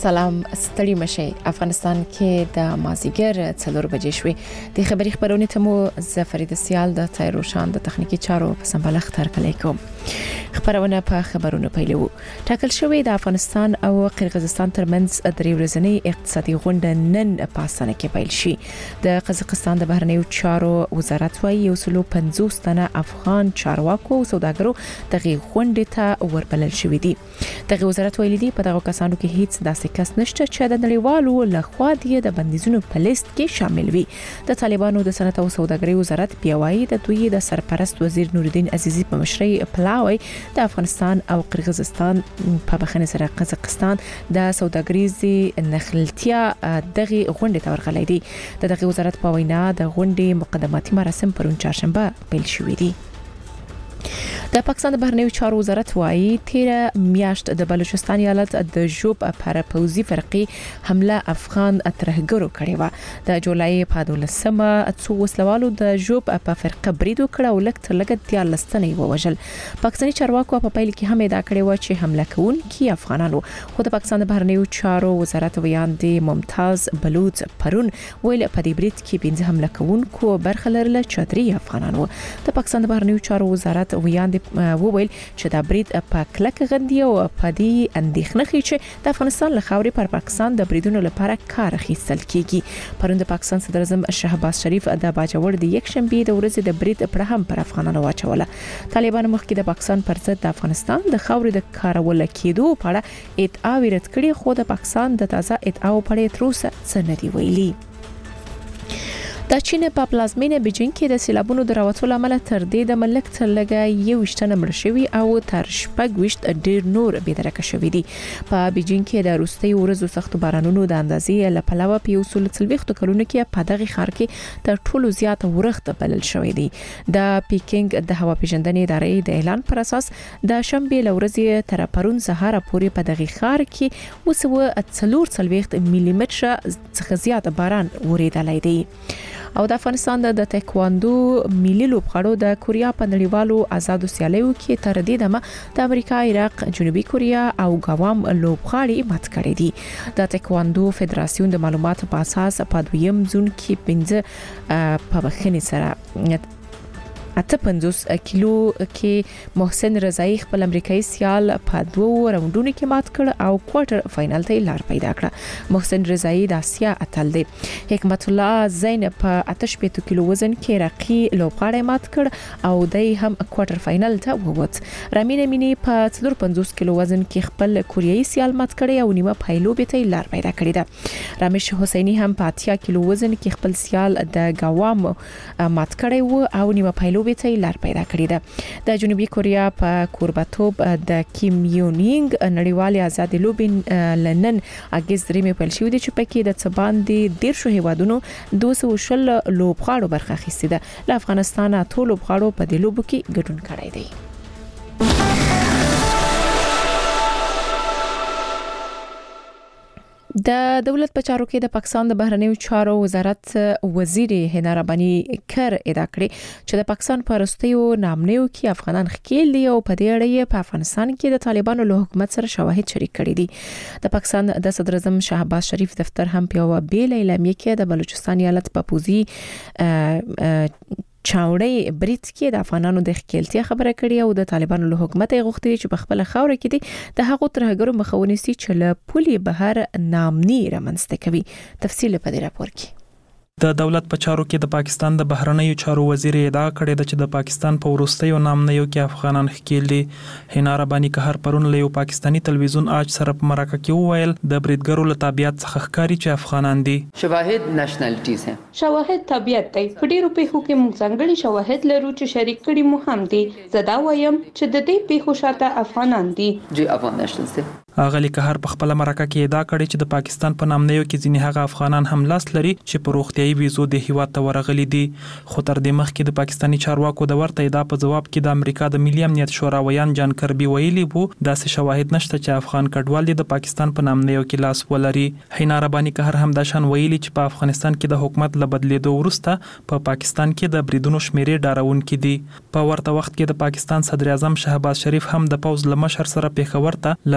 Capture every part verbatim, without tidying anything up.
سلام ستړي مشي. افغانستان کې د مازیګر څلور بجې شوې. د خبري خبرونه ته مو زفرید سیال د تایروشان د تخنیکی چارو په سمبالښت ترکلې کوم. خبرونه په خبرونو پیلو. ټاکل شوې د افغانستان او قرغیزستان ترمنځ درې ورځنی اقتصادي غونډه نن په اسانه کې پیل شي. د قزاقستان د بهرنیو چارو وزارت وايي یو سلو پنځوس تنه افغان چارواکو او سوداګرو دغه غونډه ته وربلل شوې دي. دغه وزارت ویلي دي په دغه کسانو کې هیڅ داسې کس نشته چې د نړیوالو لخوا د بندیزونو په لیست کې شامل وي. د طالبانو د صنعت او سوداګرۍ وزارت پیاوړی د دوی د سرپرست وزیر نورالدین عزیزی په مشرۍ پلاوی د افغانستان او قرغیزستان په بخنه سره قزاقستان د سوداګریزي نخلتیا دغه غونډه ته ورغلي دي. دغه وزارت په وینا د غونډې مقدماتي مراسم پرون چهارشنبه پیل شوې دي. د پاکستان د بهرنیو چارو وزارت وايي تیر میاشت د بلوچستان ایالت د جوب پر پوزي فرقي حمله افغان ترهګرو کړې و. د جولای په دولسمه څو وسلوالو د جوب په فرقه بریدو کړه او لکه تر لګ د لستنې ووجل. پاکستاني چارواکو په پیل کې هم ادعا کړې و چې حمله کوونکي افغانانو. خو د پاکستان د بهرنیو چارو وزارت ویاندې ممتاز بلوچ پرون ویل په دې برید کې پنځه حمله کوونکو برخه لرله چې درې افغانانو. د پاکستان د بهرنیو چارو وزارت ویاندې وویل چې دا برید په کلک غندي او په دې اندېښنه خي چې د افغانستان له خاورې پر پاکستان د بریدونو لپاره کار اخیستل کیږي. پرون د پاکستان صدر اعظم شهباز شریف د باجوړ د یک شنبه د ورځې د برید پر هم پر افغانانو واچوله. طالبان مخکې د پاکستان پر ضد د افغانستان د خاورې د کارول کېدو په اړه ادعا ورت کړي، خو د پاکستان د تازه ادعاو په اړه تر اوسه څه نه دی ویلي. د چین په پلازمینه بیجینګ کې د سیلابونو د راوتلو لامل تر دې د ملک تر لګا یو وشتنه مړ شوی او تر شپږ وشت ډیر نور بېدرکه شوی دي. په بیجینګ کې د روستي ورځو سخت بارانونو د اندازې لپاره په یو سل څلوېښت کلونو کې په دغه ښار کې تر ټولو زیات ورښت بلل شوی دی. د پیکینګ د هوا پیژندنې ادارې د اعلان پر اساس د شنبه لورځې تر پرون سهار پورې په دغه ښار کې وسو څلور څلوېښت ملي متره څخه زیات باران وریدلی دی. او د افغانستان د تایکواندو ملي لوبغاړو د کوریا په نړیوالو آزادو سیالیو کې تر دې دمه د امریکا، عراق، جنوبي کوریا او ګوام لوبغاړي مات کړي دي. د تایکواندو فدراسیون د معلوماتو په اساس په دویم زون کې پنځه په بخښنې سره اته پنځوس کیلو کې محسن رضایی خپل امریکایي سیال په دوه راوندونو کې مات کړ او کوارټر فائنل ته لار پیدا کړه. محسن رضایی د اسیا اتل دی. حکمت الله زین په اته شپږ کیلو وزن کې راقي لوبغاړی مات کړ او دای هم کوارټر فائنل ته ووت. رامین امینی په څلور پنځوس کیلو وزن کې خپل کوریایي سیال مات کړی او نیمه پایلو به ته لار پیدا کړی ده. رامش حسینی هم په اتیا کیلو وزن کې خپل سیال د ګوام مات کړی و او نیمه پایلو به ته لار پیدا کړی ده. د جنوبي کوریا په کورباتوب د کیم یونینګ نړیوال آزاد لوبې لنن اگست درې په شوې دي چې پکې د څباندې ډیر شو هیوادونو دوه سوه شل لوبغاړو برخه اخیستې ده. له افغانستان ټول لوبغاړو په دې لوبو کې ګډون کړی دی. د دولت په چارو کې د پاکستان د بهرنیو چارو وزارت وزیر هنا رباني کر ادعا کړې چې د پاکستان په وروستیو نامنیو کې افغانان ښکیل دي او په دې اړه په افغانستان کې د طالبانو له حکومت سره شواهد شریک کړي دي. د پاکستان د صدر اعظم شهباز شریف دفتر هم په بیل اعلامیه کې د بلوچستان ایالت په پوزي چاوړی برید کې د افغانانو د ښکیلتیا خبره کړې او د طالبانو له حکومت غوښتي چې په خپل خاور کې دي د هغو ترهګرو مخاوني سي چې له پولي بهر نامني رامنځته کوي. تفصیل په دې راپور کې. د دولت په چارو کې د پاکستان د بهرنیو چارو وزیر ادعا کړې ده چې د پاکستان په وروستیو نامنیو کې افغانان ښکیل دي. هنا رباني قهر پرون له یو پاکستاني تلویزیون آج سره په مرکه کې وویل د بریدګرو له طبيعت څخه ښکاري چې افغانان دي. شواهد نېشنلټیز ہیں. شواهد طبيعت دی. په ډیرو پیښو کې موږ ځانګړي شواهد لرو چې شریک کړي مو هم دي. زدا وایم چې د دې پیښو شاته افغانان دي. جی افغان نېشنلز دي. اغلی قهر په خپل مرکه کې ادعا کړې چې د پاکستان په نامنیو کې ځینې هغه افغانان هم لاس لري چې په روغتيایي ویزو د هیواد ته ورغلي دي. خو تر دې مخکې د پاکستاني چارواکو د ورته ادعا په جواب کې د امریکا د ملي امنیت شورا ویان جان کربي ویلي وو داسې شواهد نشته چې افغان کډوال د پاکستان په نامنیو کې لاس ولري. هنا رباني قهر هم د شان ویلي چې په افغانستان کې د حکومت له بدلیدو وروسته په پا پاکستان کې د بریدونو شمیرې ډاروونکې دي. په ورته وخت کې د پاکستان صدر اعظم شهباز شریف هم د پوز له مشر سره پیښور ته له سفر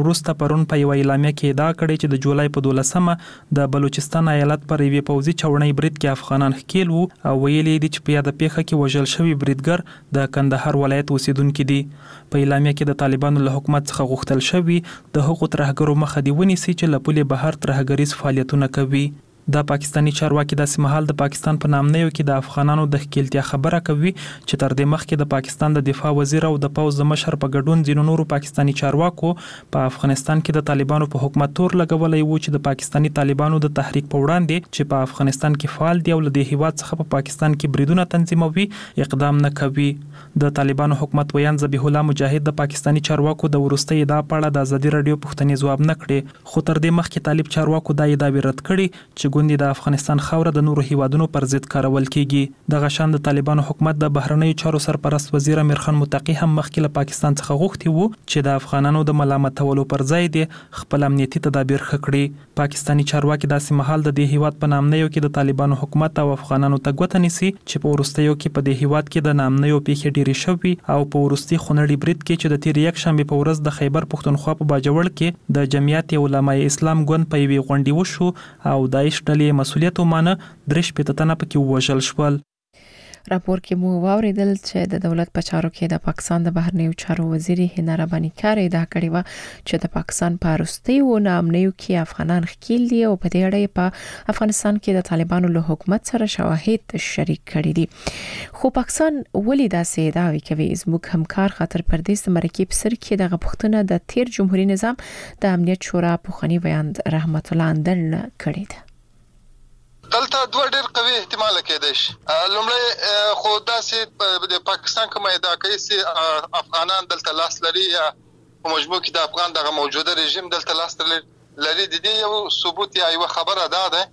وروسته پرون په یو اعلامیه کې ادعا کړې چې د جولای په دولسمه د بلوچستان ایالت پر یوې پوځي چوڼۍ برید کې افغانان ښکیل وو او ویلي دي چې په یاده پیښه کې وژل شوی بریدګر د کندهار ولایت اوسیدونکي دي. په اعلامیه کې د طالبانو له حکومت څخه غوښتل شوی د حقوقو ترهګرو مخه دی ونیسي چې له پولې بهر ترهګریز فعالیتونه کوي. د پاکستانی چارواکي داسې مهال د پاکستان په نامنیو کې د افغانانو د ښکیلتیا خبره کوي چې تر دې مخکې د پاکستان د دفاع وزیر او د پوځ د مشر په ګډون ځینو نورو پاکستانی چارواکو په افغانستان کې د طالبانو په حکومت تور لګولای وو چې د پاکستانی طالبانو د تحریک په وړاندې چې په افغانستان کې فعال دي او له دې هیواد څخه په پاکستان کې بریدونه تنظیموي اقدام نه کوي. د طالبانو حکومت ویان ذبیح الله مجاهد د پاکستانی چارواکو د ورستۍ ادعا په اړه د ازادي رادیو پوښتنې ځواب نه کړي، خو تر دې مخکې طالب چارواکو دا ادعا رد کړي چې ګوندې د افغانستان خوره د نورو هیوادونو پر ضد کارول کیږي. د غشان د طالبانو حکومت د بهرنیو چارو سرپرست وزیر امیر خان متقی هم مخکې له پاکستان څخه غوښتي وو چې د افغانانو د ملامتولو پر ځای دی خپل امنیتي تدابیر ښه کړي. پاکستانی چارواکي داسې مهال د دې هیواد په نامنیو کې د طالبانو حکومت او افغانانو ته ګوته نیسي چې په وروستیو کې په دې هیواد کې د نامنیو پیښې ډېرې شوي او په وروستي خونړي برید کې چې د تیر یک شنبه په ورځ د خیبر پښتونخوا په باجوړ کې د جمعیت علماء اسلام ګوند په یوې غونډې وشو او داعش ډلې مسؤلیت ومانه، درې شپېته تنه پکې ووژل شول. راپور کې مو واوریدل چې د دولت په چارو کې د پاکستان د بهرنیو چارو وزیر هنا رباني کار ادعا کړې و چې د پاکستان په وروستیو نامنیو کې افغانان ښکیل دي او په دې اړه په افغانستان کې د طالبانو له حکومت سره شواهد شریک کړي دي. خو پاکستان ولې داسې ادعاوې کوي؟ زموږ همکار خاطر پردیس مرکب سر کې د غوښتنه د تیر جمهوریت نظام د امنیت شورا پوخنی ویاند رحمت الله اندل کړی ده. دلته دوه ډېر قوي احتمال کېدای شي. لومړی خو داسې د پاکستان کومه ادعا کوي چې افغانان دلته لاس لري یا په مجموع کې د افغان دغه موجوده رژیم دلته لاس لري، د دې یو ثبوت یا یو خبره ده ده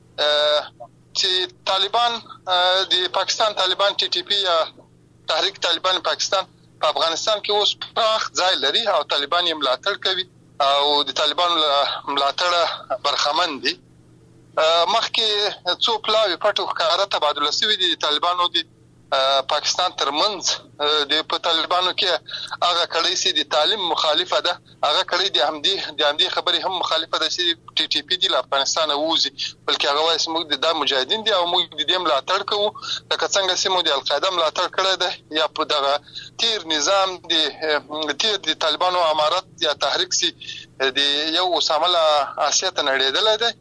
چې طالبان د پاکستان طالبان ټي ټي پی یا تحریک طالبان پاکستان په افغانستان کې اوس پراخ ځای لري او طالبان یې ملاتړ کوي او د طالبانو ملاتړ برخمن دي. مخکې څو پلاوی پټو ښکاره تبادله شوي دي طالبانو د پاکستان ترمنځ د په طالبانو کې هغه کړي چې د تعلیم مخالفه ده، هغه کړي د همدي د همدي خبرې هم مخالفه ده چې ټي ټي پی دی له افغانستان ووزي، بلکې هغه وایي چې موږ د مجاهدین دي او موږ د دې ملاتړ کوو لکه څنګه چې موږ د القاعده ملاتړ کړی ده یا په دغه تیر نظام د تیر د طالبانو امارت یا تحریک سي د یو اسامه الله اسیا ته نړیدل دی.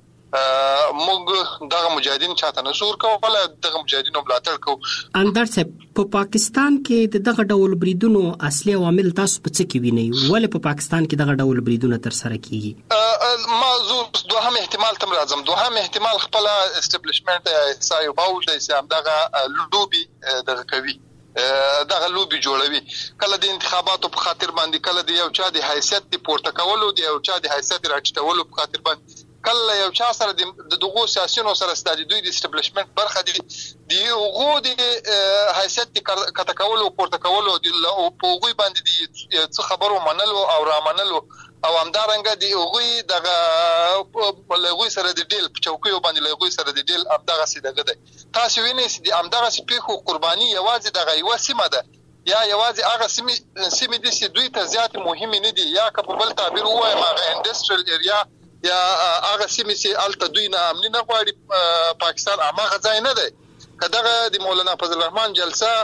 موږ دغه مجاهدین چاته نشور کوله، دغه مجاهدینو ملاتړ کوو. اندر صاحب، په پاکستان کې دغه ډول بریدونو اصلي عوامل تاسو په څه کې وینئ؟ ولې په پاکستان کې دغه ډول بریدونه تر سره کیږي؟ موضوع دوهم احتمال تم راځم. دوهم احتمال خپل اسټابلیشمنت سایو باول دی چې همدغه لوبي دغه کوي، دغه لوبي جوړوي، کله د انتخاباتو په خاطر باندې، کله د یو چا د حیثیت د پورته کولو، د یو چا د حیثیت راټیټولو په خاطر باندې، کله یو چا سره د دغه سیاسيونو سره ستاسو دوی د اسټابلیشمنت برخه دي دی غو د حیثیت کته کولو پورته کولو د په غوي باندې دي څه خبرو منلو او را منلو او همدارنګه دی غوي دغه لغوي سره د ډیل په چوکیو باندې لغوي سره د ډیل همدغه سي دغه دی. تاسو وینئ چې همدغه سي پیخو قرباني یوازې دغه یو سیمه ده یا یوازې هغه سیمه سیمه دي چې دوی ته زیات مهمه نه دي، یا که په بل تعبیر ووایم هغه انډستریال ایریا یا هغه سیمه چې الته دوی نه امني نه غواړي. پاکستان هغه ځای نه دی. کداغه د مولانا فضل الرحمن جلسه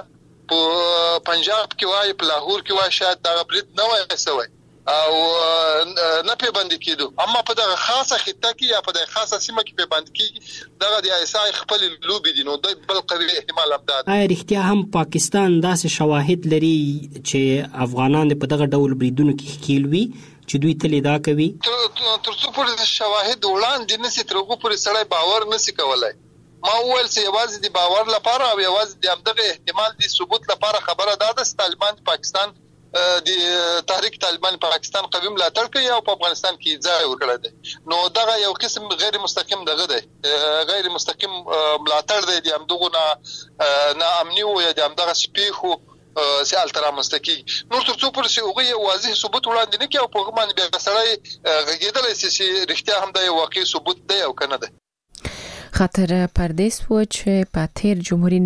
په پنجاب کې وای، په لاهور کې وای، شاید دا برید نه وای سوی او نه په باندې کېدو، اما په دغه خاصه خطه کې یا په دغه خاصه سیمه کې په باندې کې دغه د ایسای خپل لوبي دي، نو د بل قوي احتمال امداد. آیا رښتیا هم پاکستان داسې شواهد لري چې افغانان په دغه ډول بریدونو کې ښکیل وي چې دوی تل دا کوي؟ ترڅو پورې شواهد وړاندې نشي تر هغه پورې سړی باور نشي کولای. ما وویل چې یوازې د باور لپاره او یوازې د همدغه احتمال د ثبوت لپاره خبره ده چې طالبان پاکستان د تحریک طالبان پاکستان قوي ملاتړ کوي او په افغانستان کې ځای ورکړی دی، نو دغه یو قسم غیر مستقیم دغه دی، غیر مستقیم ملاتړ دی د همدغه نه نه امني او د همدغه سپیخو چې الترا مستقي نور ترڅو پر شي هغه واضح ثبوت وړاندې نه کوي او په باندې بیا سړی غږیدل چې رښتیا هم د واقعي ثبوت دی او کنه ده. خاطر پردیس و چې په تیر جمهوریت